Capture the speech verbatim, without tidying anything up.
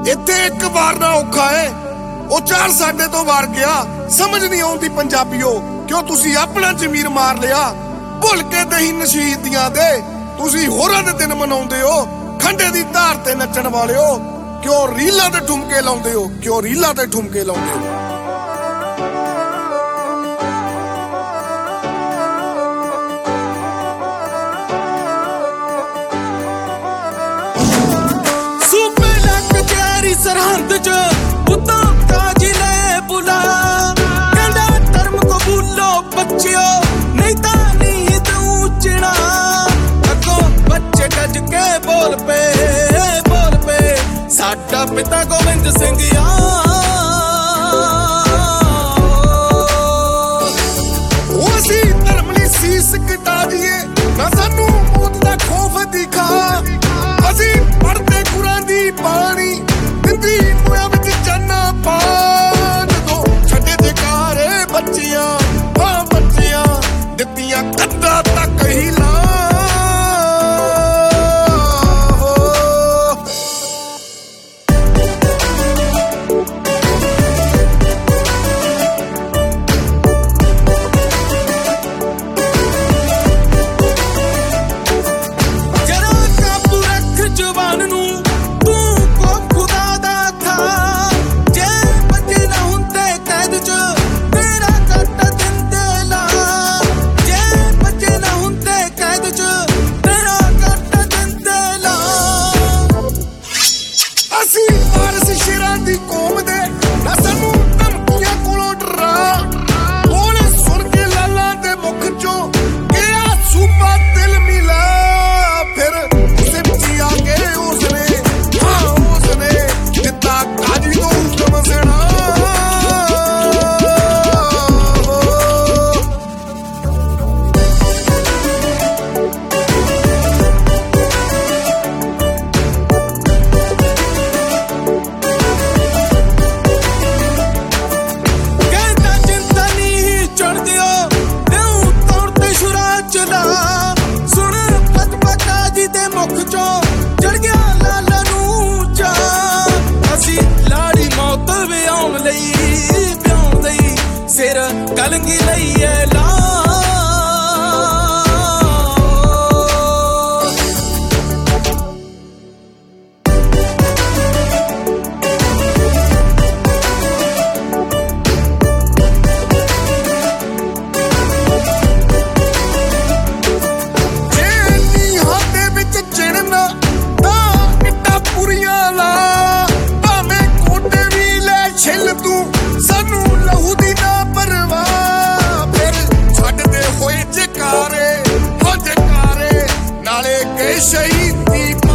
इत्थे एक वार ना औखा है ओ चार साडे तो वार गया। समझ नहीं आउंदी पंजाबियो क्यों तुसी अपना जमीर मार लिया। भुल के दही नशीदियां दे तुसी होरां दे दिन मनाउंदे हो। खंडे दी धार ते नच्चण वाले हो क्यों रीलां ते ठुमके लाउंदे हो क्यों रीलां ते ठुमके लाउंदे हो। सरहद च उतां ताजी ले बुला कहंदा धर्म को भूलो बच्चियो नहीं तां नींद ऊंचना। अगों बच्चे गज के बोल पे बोल पे साडा पिता गोविंद सिंह आ। असीं धर्म दी सीस कटा दीए ना सानू मौत दा खौफ दिखा। असीं पढ़दे कुरान दी बाणी बच्चियां हाँ बच्चियां दित्तियां कद्दा तक ही ला। जरा काबू रख जवान नू तू को खुदा दा था। जे बच्चे ना हुंदे कैद च सिर कलंगी लईए ला। शहीद